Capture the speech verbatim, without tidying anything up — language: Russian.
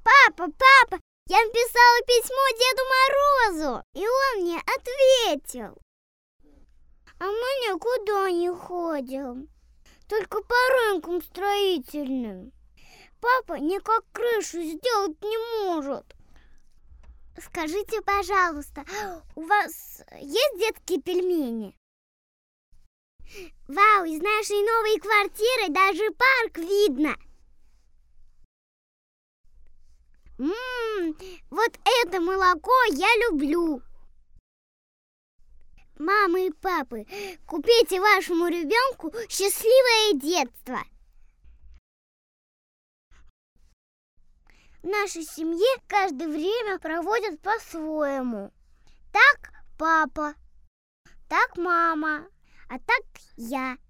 Папа, папа, я написала письмо Деду Морозу, и он мне ответил. А мы никуда не ходим, только по рынкам строительным. Папа никак крышу сделать не может. Скажите, пожалуйста, у вас есть детские пельмени? Вау, из нашей новой квартиры даже парк видно. Ммм, вот это молоко я люблю. Мамы и папы, купите вашему ребенку счастливое детство. В нашей семье каждое время проводят по-своему. Так папа, так мама, а так я.